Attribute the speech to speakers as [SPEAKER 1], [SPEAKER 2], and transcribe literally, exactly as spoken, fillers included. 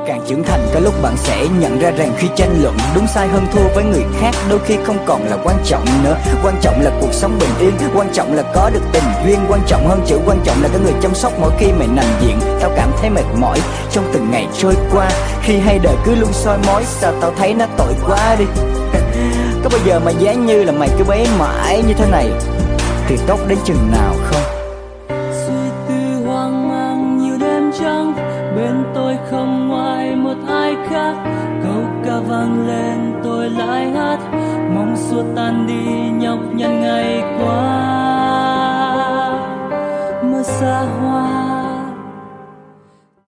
[SPEAKER 1] Càng trưởng thành có lúc bạn sẽ nhận ra rằng khi tranh luận đúng sai hơn thua với người khác đôi khi không còn là quan trọng nữa. Quan trọng là cuộc sống bình yên, quan trọng là có được tình duyên, quan trọng hơn chữ quan trọng là có người chăm sóc mỗi khi mày nằm viện. Tao cảm thấy mệt mỏi trong từng ngày trôi qua, khi hay đời cứ luôn soi mói, sao tao thấy nó tội quá đi. Có bao giờ mà giá như là mày cứ bấy mãi như thế này thì tốt đến chừng nào không?
[SPEAKER 2] Suy tư hoang mang nhiều đêm trắng, bên tôi không ngoài một ai khác. Câu ca vang lên tôi lại hát, mong xua tan đi nhọc nhằn ngày qua. Mưa xa hoa